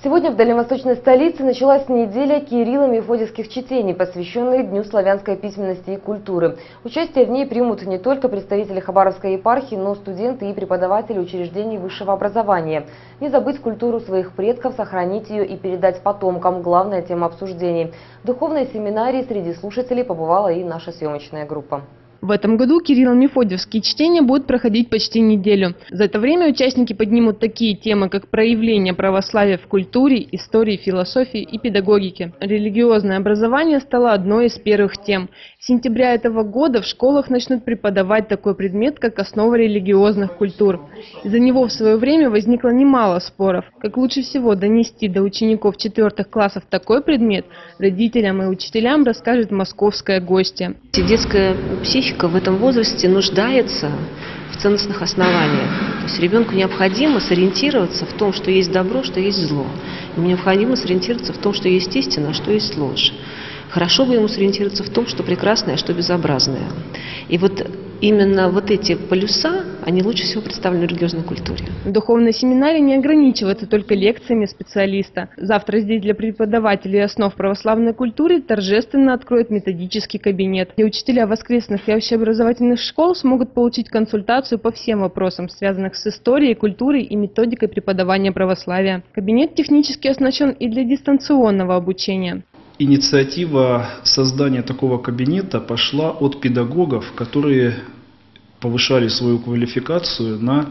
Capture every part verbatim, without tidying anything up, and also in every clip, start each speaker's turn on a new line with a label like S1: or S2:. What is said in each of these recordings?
S1: Сегодня в дальневосточной столице началась неделя кирилло-мефодиевских чтений, посвященная Дню славянской письменности и культуры. Участие в ней примут не только представители Хабаровской епархии, но и студенты и преподаватели учреждений высшего образования. Не забыть культуру своих предков, сохранить ее и передать потомкам – главная тема обсуждений. В духовной семинарии среди слушателей побывала и наша съемочная группа.
S2: В этом году кирилло-мефодиевские чтения будут проходить почти неделю. За это время участники поднимут такие темы, как проявление православия в культуре, истории, философии и педагогике. Религиозное образование стало одной из первых тем. С сентября этого года в школах начнут преподавать такой предмет, как основа религиозных культур. Из-за него в свое время возникло немало споров. Как лучше всего донести до учеников четвертых классов такой предмет, родителям и учителям расскажет московская гостья.
S3: Детская психика в этом возрасте нуждается в ценностных основаниях. То есть ребенку необходимо сориентироваться в том, что есть добро, что есть зло. Ему необходимо сориентироваться в том, что есть истина, а что есть ложь. Хорошо бы ему сориентироваться в том, что прекрасное, а что безобразное. И вот именно вот эти полюса, они лучше всего представлены в религиозной культуре.
S2: В духовной семинарии не ограничивается только лекциями специалиста. Завтра здесь для преподавателей основ православной культуры торжественно откроют методический кабинет, где учителя воскресных и общеобразовательных школ смогут получить консультацию по всем вопросам, связанным с историей, культурой и методикой преподавания православия. Кабинет технически оснащен и для дистанционного обучения.
S4: Инициатива создания такого кабинета пошла от педагогов, которые повышали свою квалификацию на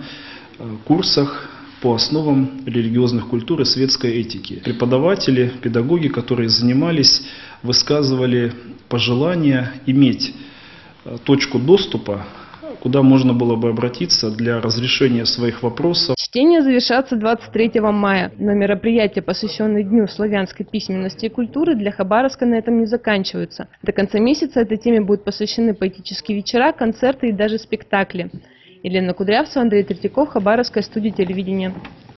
S4: курсах по основам религиозных культур и светской этики. Преподаватели, педагоги, которые занимались, высказывали пожелание иметь точку доступа, куда можно было бы обратиться для разрешения своих вопросов.
S2: Чтения завершатся двадцать третьего мая, но мероприятия, посвященные Дню славянской письменности и культуры, для Хабаровска на этом не заканчиваются. До конца месяца этой теме будут посвящены поэтические вечера, концерты и даже спектакли. Елена Кудрявцева, Андрей Третьяков, Хабаровская студия телевидения.